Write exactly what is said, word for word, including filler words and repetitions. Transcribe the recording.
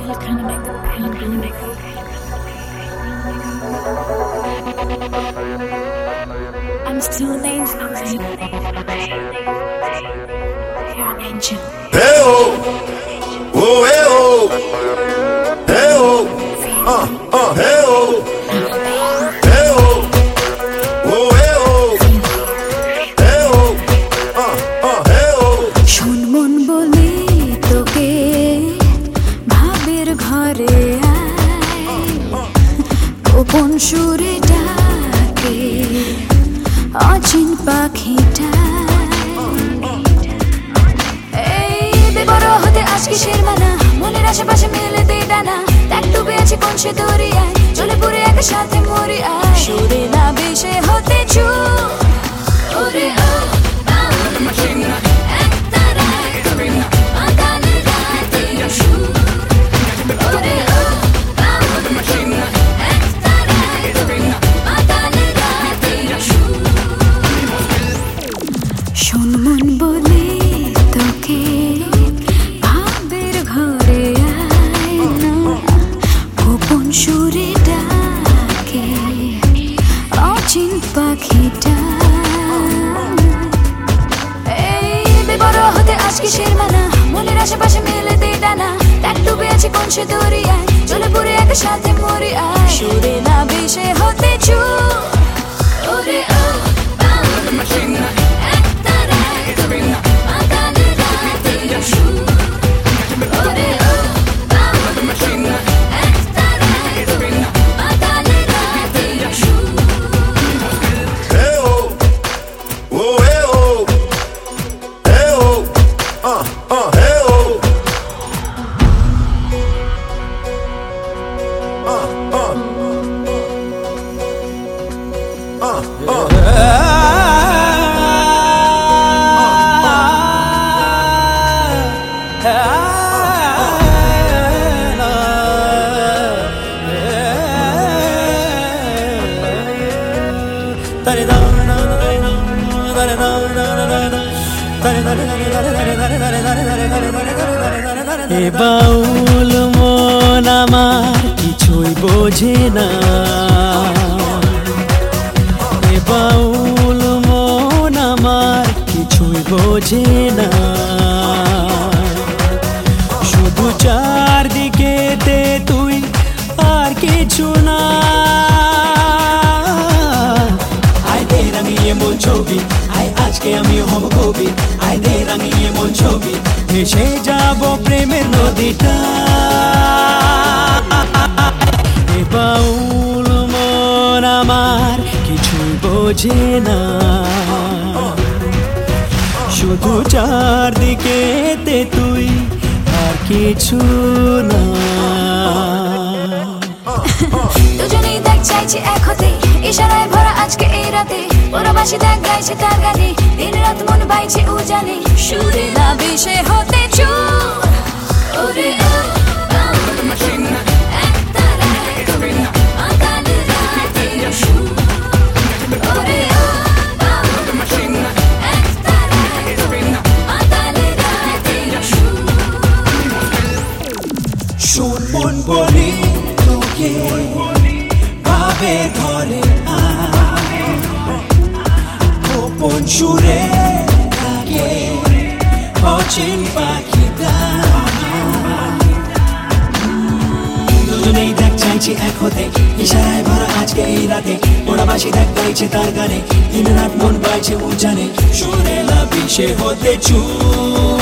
I'm still an angel. You're an angel. Hey oh, oh hey oh, hey oh, uh uh hey oh, hey oh, oh hey oh, hey oh, uh uh hey oh. শোন মন বলি তোকে ভাবের ঘরে আয়, গোপন সুরে ডাকে অচিন পাখিটা। এই বেবড় হতে আজ কিসের মানা, মনের আশেপাশে মেলে দে ডানা, দেখ ডুবে আছে কোন সে দরিয়ায়, চলে পুরে একসাথে মরি আয়। সুরে না বেশে হতে চু ওরে ও শোন মন বলে তোকে ভাবের ঘরে আয় না, গোপন সুরে ডাকে অচিন পাখিটা। এই বেবড় হতে আজ কিসের মানা, মনের আশেপাশে মেলে দে ডানা, দেখ ডুবে আছে কোন সে দরিয়ায়, চলে পুরে একসাথে মরি আয়। সুরে না বেশে হতে চু ওরে ও এ বাউল মন আমার কিছুই বোঝে না, এ বাউল মন আমার কিছুই বোঝে না, শুধু চারদিকে তে তুই আর কিছু না। আয় দে রাঙিয়ে মন ছবি, আয় আজকে আমিও হব কবি, আয় দে রাঙিয়ে মন ছবি, ভেসে যাব প্রেমের নদীটা। এ বাউল মন আমার কিছুই বোঝে না, শুধু চারদিকে তে তুই আর কিছু না। দুজনেই দেখ চাইছি এক হতে, ইশারায় ভরা আজকে এই রাতে, ওরাবাসী দেখ গাইছে তার গানে, দিন রাত মন বাইছে উজানে, সুরে না বেশে হতে চু ওরে ও শোন মন বলি তোকে ভাবে ঘরে আয়, গোপন সুরে ডাকে অচিন পাখিটা। দুজনেই দেখ চাইছি এক হতে, ইশারায় ভরা আজকে এই রাতে, ওরাবাসী দেখ গাইছে তার গানে, দিন রাত মন বাইছে উজানে, সুরে লাভিসে হতে চু।